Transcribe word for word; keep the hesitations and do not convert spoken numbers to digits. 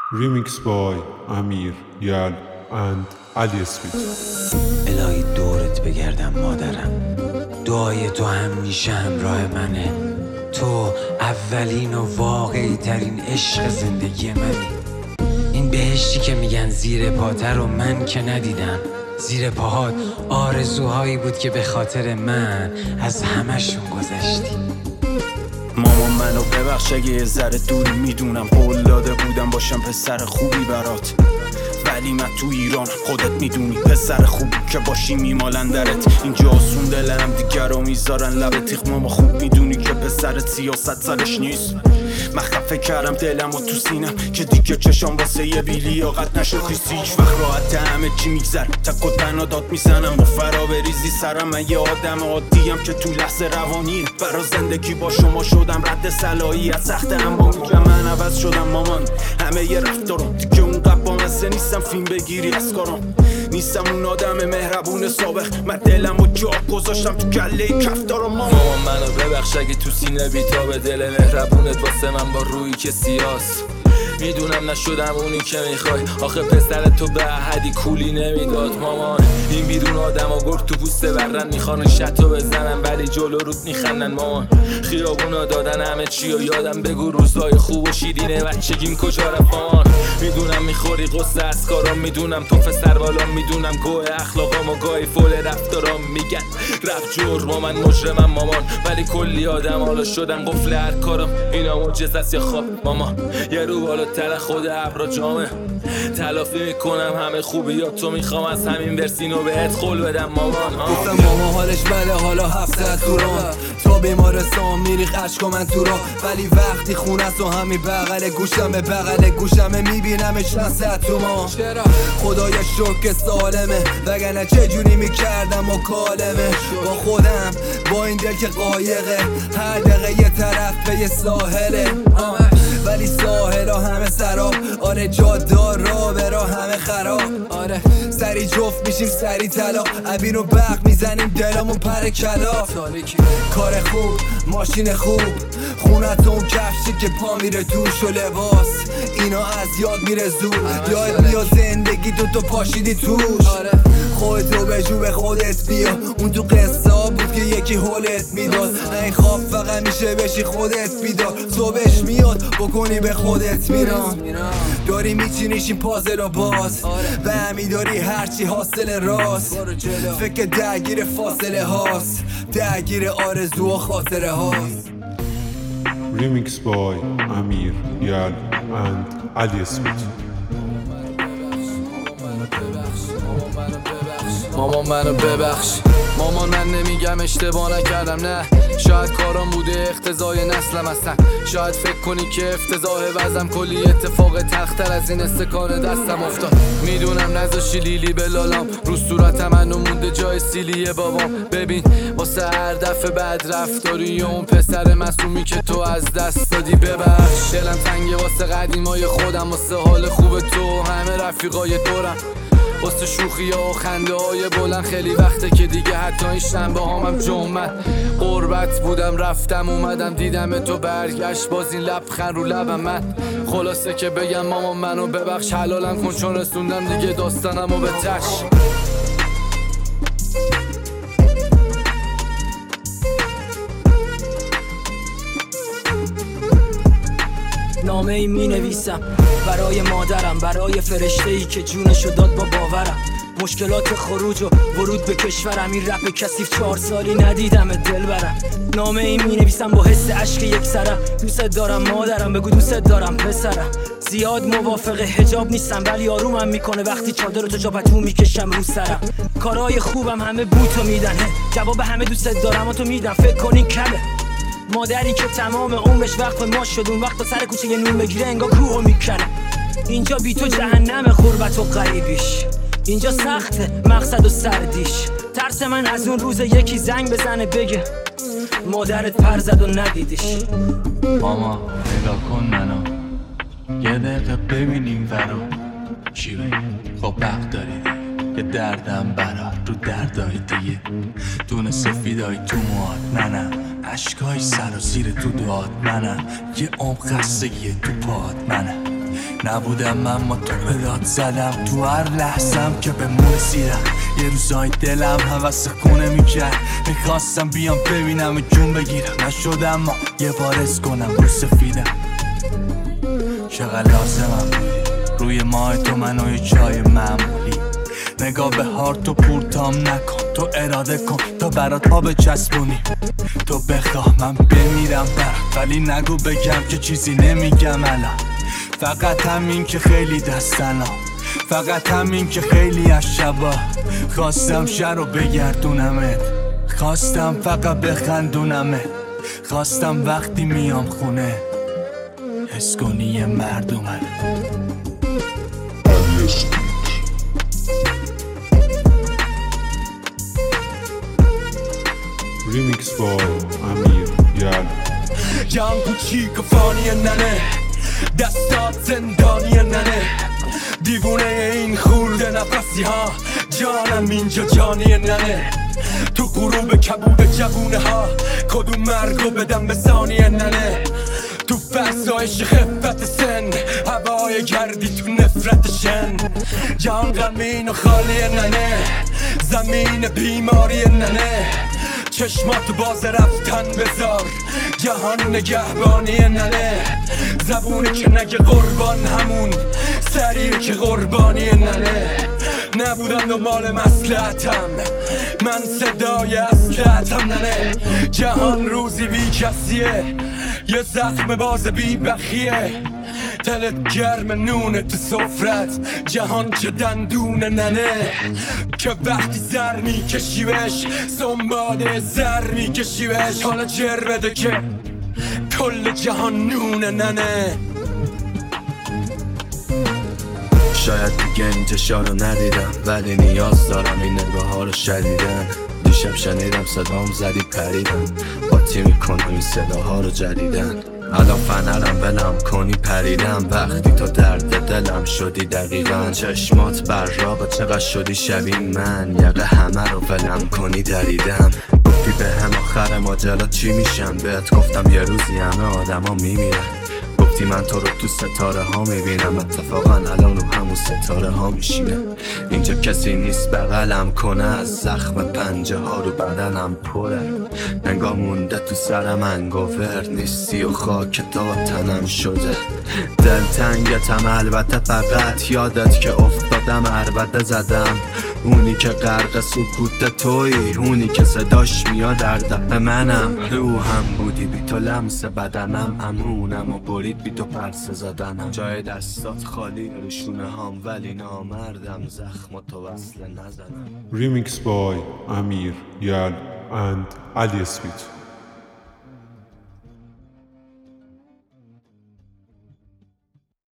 Remix by Amir, Yal and Ali Smith. الهی دورت بگردم مادرم، دعای تو همیشه همراه منه. تو اولین و واقعی ترین عشق زندگی منی. این بهشتی که میگن زیر پاتر رو من که ندیدم. زیر پاهات آرزوهایی بود که به خاطر من از همشون گذشتی. مامان منو ببخش اگه یه ذره دوری میدونم، قول داده بودم باشم پسر خوبی برات، ولی من تو ایران خودت میدونی پسر خوبی که باشی میمالن درت. اینجا آسون دل هم دیگر رو میذارن لب تیغ. ماما خوب میدونی که پسر سیاست سرش نیست. من خفه کردم دلم و تو سینم که دیگه چشام واسه یه بیلیاقت نشد خیسی. هیچ وقت راحت همه چی میگذر، تک و تنها داد میزنم و فرا بریزی سرم. من یه آدم عادیم که تو لحظه روانی برا زندگی با شما شدم رد صلاحی از سخت اما میگم من عوض شدم مامان. همه یه رفتارم دیگه اون قبا مثل نیستم فیلم بگیری از کارم. نیستم اون آدم مهربون سابق، من دلم و جا گذاشتم تو گله کفتارم. مامان منو ببخش اگه تو سینه بیتاب دل مهربونت واسه من با رویی که سیاست. میدونم نشدم اونی که میخوای، آخه پسر تو به احدی کولی نمیداد مامان. این بیرون آدم ها گرد تو بوسته برن میخوان شتو بزنن ولی جلو رود میخندن مامان. خیابونا دادن همه چی و یادم بگو روزای خوب و شیرینه بچگیم کجا رفت مامان. میدونم میخوری قصه از کارام، میدونم تو فسر بالام، میدونم گوه اخلاقام و گاهی فول رفتارام. میگن رفت جرم من مجرمم مامان، ولی کلی آدم حالا شدن قفل هر کارم. اینا معجزه است یا خواب مامان؟ یه رو بالاتر خود ابرا جامه تلافی میکنم همه خوبیات تو، میخوام از همین ورسینو بهت قول بدم مامان. گفتم ماما حالش بله حالا هفته از دوران تو بیمارستان میری خشک و من تو را، ولی وقتی خونه است و همین بغل گوشم به بغل گوشم میبینمش نصد تو ما. خدای شکر که سالمه وگرنه چجوری میکردم مکالمه با خودم با این دل که قایقه هر دقیقه یه طرف به یه ساحله. ولی ساحل ها همه سراب، آره جادار را برا همه خراب. آره سری جفت میشیم سری طلاق، عبین و برق میزنیم دلمون پر کلا. کار خوب ماشین خوب خونتون کفشی که پا میره دوش و لباس، اینا از یاد میره زود. یاد میاد زندگی تو تو پاشیدی توش. آره خودتو به جو به خودت بیا، اون تو قصه بود که یکی حولت میداد. این خواب فقط میشه بشی خودت بیدار، صبحش میاد بکنی به خودت میران. داری میچینیش این پازل و باز و همی داری هرچی حاصل راست. فکر درگیر فاصله هاست، درگیر آرزو و خاطره هاست. Remix by Amir, Yal and Ali Smith. مامان منو ببخش مامان، من نمیگم اشتباه نکردم، نه شاید کارم بوده اقتضای نسلم هستن. شاید فکر کنی که افتضاح وزم کلی اتفاق تختر از این استکان دستم افتاد. میدونم نذاشی لیلی به لالام، رو صورتم منو مونده جای سیلی بابام. ببین واسه هر دفعه بد رفتاری اون پسر معصومی که تو از دست دادی ببخش. دلم تنگه واسه قدیمای خودم، واسه حال خوب تو همه رفیقای دورم، واسه شوخی ها و خنده های بلند. خیلی وقته که دیگه حتی این شنبه هامم جمعت قربت بودم رفتم اومدم دیدم تو برگشت باز این لبخند رو لبم. من خلاصه که بگم مامان منو ببخش، حلالم کن چون رسوندم دیگه داستانم و به تش. نامه ای می نویسم برای مادرم، برای فرشته ای که جونشو داد با باورم. مشکلات خروج و ورود به کشورم، این رپ کثیف چهار سالی ندیدم دل برم. نامه ای می نویسم با حس عشق یک سرم، دوست دارم مادرم بگو دوست دارم پسرم. زیاد موافق حجاب نیستم ولی آرومم میکنه وقتی چادر تو جا پتو میکشم رو سرم. کارهای خوبم همه بوتو میدن، جواب همه دوست دارم و تو میدم فکر کنی کله. مادری که تمام عمرش وقت ما شد، اون وقت سر کوچه یه نون بگیره انگار کوهو میکنه. اینجا بی تو جهنم غربت و غریبیش، اینجا سخته مقصد و سردیش. ترس من از اون روز یکی زنگ بزنه بگه مادرت پر زد و ندیدیش. ماما نگاه کن منو، یه دقیقه ببینیم ورا چی بگیم. خب حق داری یه دردم برا رو دردای دیگه، دونه سفیدای تو مواد منم، عشقای سر و زیر تو داد منم، یه عمق خستگی تو پاد منم. نبودم من ما تو داد زدم تو هر لحظم که به مو رسیدم یه روزای دلم حوث خونه میکرد میخواستم بیام ببینم جون بگیرم نشدم ما یه بارز کنم رو سفیدم چقدر لازمم بودی روی ماه تو منو یه چای معمولی نگاه به هارت و پورتام نکن تو اراده کن تا برات آب چسبونی تو بخواه من بمیرم برات ولی نگو بگم که چیزی نمیگم الان فقط همین که خیلی دستنا فقط همین که خیلی از شبا خواستم شهر رو بگردونمت خواستم فقط بخندونمت خواستم وقتی میام خونه حس کنی یه مرد اومده. ریمیکس با امیر یال. جان کوچیک و فانی ننه دستات زندانی ننه دیوونه این خورده نفسی ها جانم اینجا جانی ننه تو غروب کبود جوونه ها کدوم مرگو بدم به ثانی ننه تو فرسایش خفت سن هوای گردی تو نفرت شن جان غمین و خالی ننه زمین بیماری ننه چشمات باز رفتن بذار جهان نگهبانی ننه زبونه که نگه قربان همون سریر که قربانی ننه نبودم دنبال مصلحتم من صدای اصلحتم ننه جهان روزی بی کسیه یه زخم باز بی بخیه دلت گرم نونه تو سفرت جهان چه دندونه ننه که وقتی زر میکشیوش سنباده زر میکشیوش حالا جر بده که کل جهان نونه ننه شاید دیگه این چشا رو ندیدم ولی نیاز دارم این نگاه ها رو شدیدن دیشب شنیدم صدام زدی پریدم باتی میکنم این صداها رو جدیدن الان فنرم بلم کنی پریدم وقتی تو درد دلم شدی دقیقا چشمات بر رابا چقدر شدی شبیه من یقه همه رو بلم کنی دریدم گفتی به هم آخر ماجرا چی میشم بهت گفتم یه روزی همه آدم ها میمیرن گفتی من تو رو تو ستاره ها میبینم اتفاقا الان رو همون ستاره ها میشینم اینجا کسی نیست بغلم کنه از زخم پنجه ها رو بدنم پره انگار مونده تو سرم انگوور نیستی و خاک تا تنم شده دل تنگتم البته فقط یادت که افتادم عربده زدم اونی که غرق سکوت تویی اونی که صداش میاد در دپ منم روحم بودی بی تو لمس بدنم امونم و برید بی تو پرسه زدنم جای دستات خالی رشونه هام ولی نامردم زخم و تو وصله نزنم. ریمیکس بای امیر یال and علی اسپیت.